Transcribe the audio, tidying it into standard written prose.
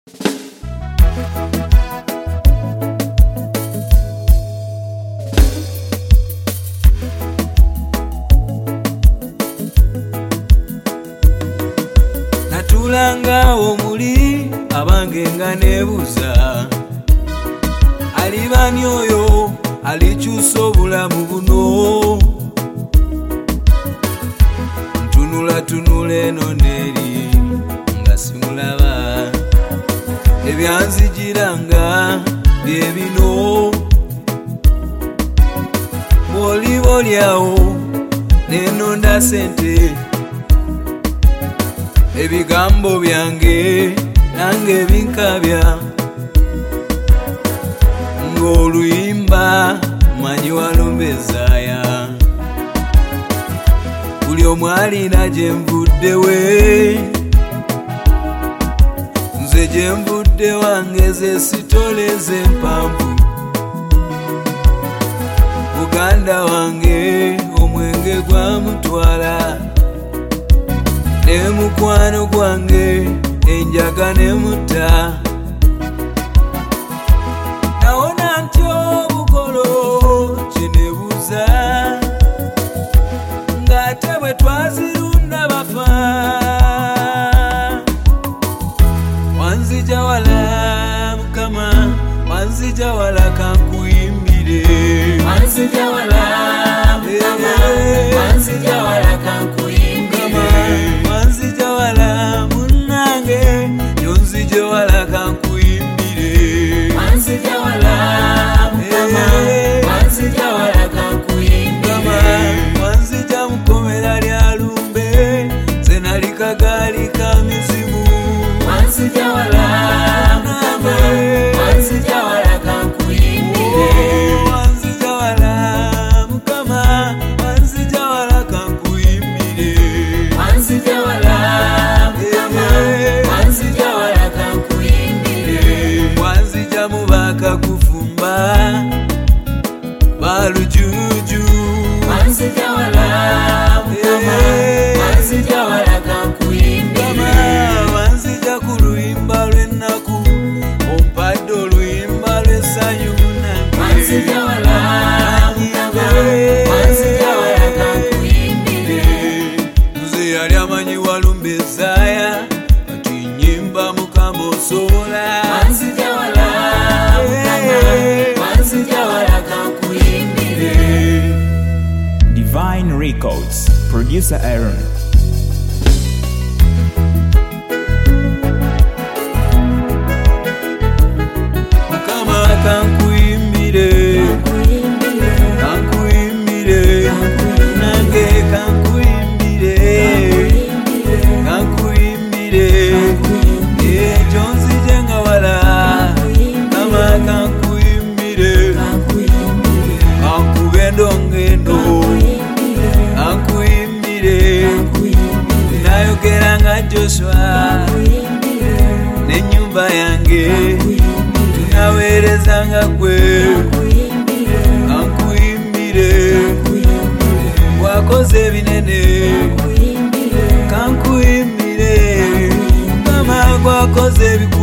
Natulanga omuli abange nga nebuza alibani oyo alikyusa obulamu buno ntunula tunula eno neri nga simulaba ebyanzijiranga byebino bwolibolyawo nenonda sente ebigambo byange nange binkabya ng'oluyimba manyi walombezaya buli omwalina gyenvuddewe nze gyenvudde wange ze sitoleze empanvu muganda wange omwenge gwamutwala ne mukwano gwange enjaga nemutta nawona nti obukolo kinebuza ng'ate bwe twazirunda bafa wanzija wala mukama wanzija wala kankuyimbire wanzija wala mukama wanzija wala kankuyimbire wanzija wala munange yonzije wala kankuyimbire wanzija wala mukama wanzija wala kankuyimbire wanzija mukomera lya lumbe nze nali kagali ka mizimu wanzija wala mukama wanzija wala kankuyimbire wanzija wala mukama wanzija wala kankuyimbire wanzija wala mukama wanzija wala kankuyimbire wanzija mubaka kufumba balujuju wanzija wala mukama wanzija wala kankuyimbire wanzija kuluyimba lw'ennaku ompadde oluyimba lw'essanyu munange wanzija wala mukama wanzija wala kankuyimbire nze yali amanyi walumbezaya ati nyimba mukama osobola wanzija wala mukama wanzija wala kankuyimbire. Divine Records, producer Aaron. Mukama kankuyimbire kankuyimbire nange kankuyimbire kankuyimbire ekyo nzije nga wala kama kankuyimbire kankube endongendo kankuyimbire nayogera nga Joshua n'ennyumba yange tunaweerezanga gwe kankuyimbire wakoze ebinene kankuyimbire mama gwakoze ebikulu